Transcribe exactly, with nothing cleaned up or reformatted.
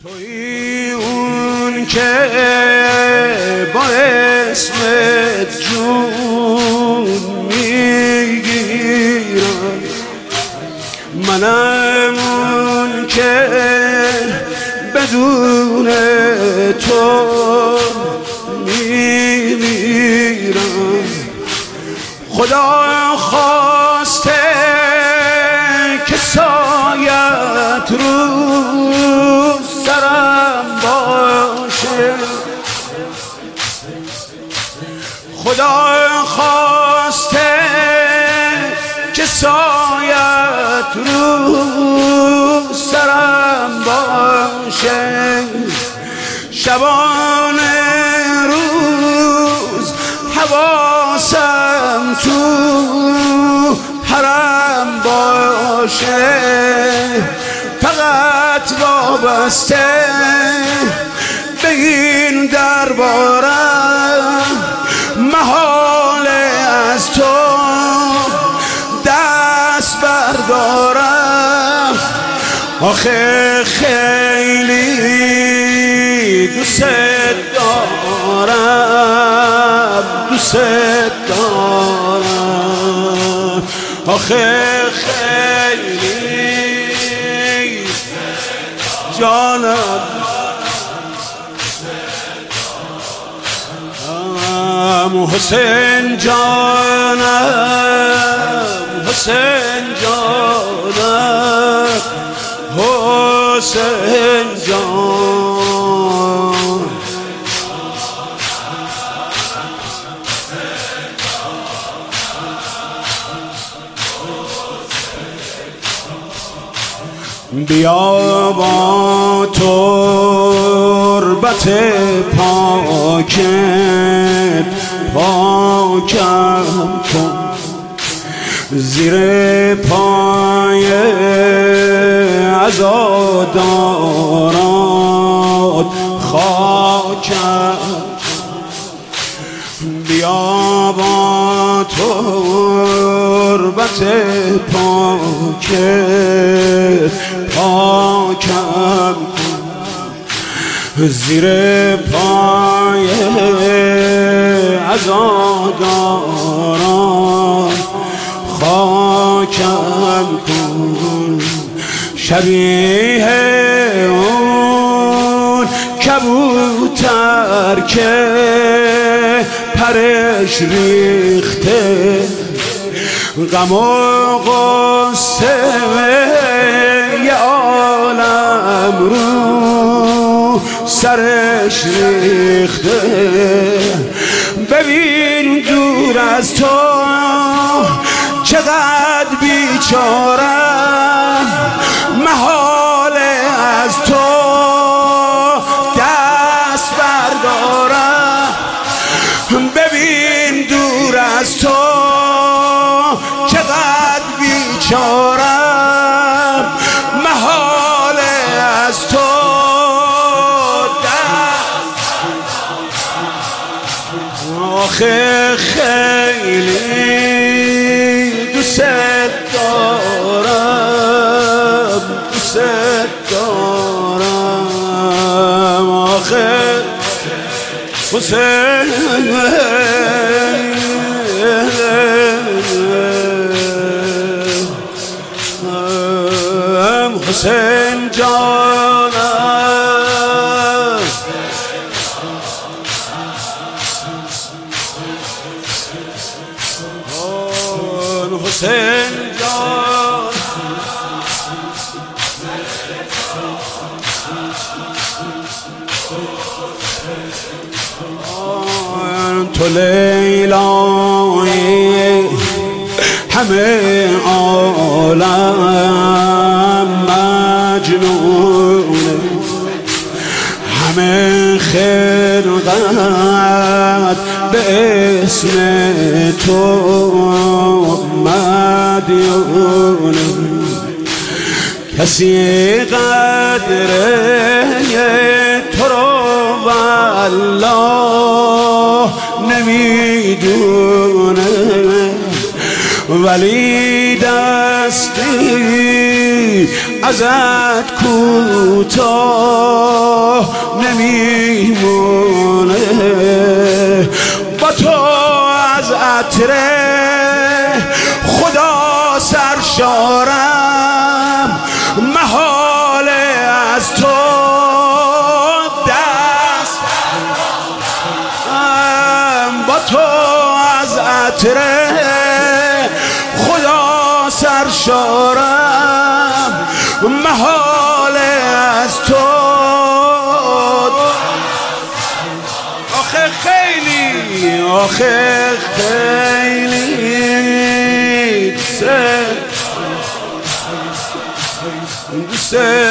توی اون که با اسمت جون میگیرم، منم اون که بدون تو میمیرم. خدا خواسته که سایت رو سرم باشه، خدا خواسته که سایت رو سرم باشه. شبانه روز حواسم تو حرم باشه، فقط وابسته به این دربارم، محاله از تو دست بردارم. آخه خیلی دوست دارم، دوست دارم. آخه خیلی جانم، حسین جانم، حسین جانم، حسین جان. بیا با تربت پاکت پاکم کن، زیر پای عزادارات خاکم. بیا با تربت پاکت پاکم کن، زیر پای عزاداران خاکم کن. شبیه اون کبوتر که پرش ریخته، غم و غصه یه عالم رو سرش ریخته. ببین دور از تو چقدر بیچارم، محاله از تو دست بردارم. ببین دور از تو چقدر بیچارم، محاله از تو دست. آخه خیلی دوست دارم، دوست دارم. آخه حسین حسین جانم، حسین جان. تو لیلای همه عالم مجنونه، همه خلقت به اسم تو مدیونه. کسی قدر تو رو والله نمیدونه، ولی دستی ازت کوتاه نمیمونه با تو از عطر خدا سرشارم محال از تو دست با تو از عطر خدا سرشارم محال از تو آخه خیلی آخه خیلی دوست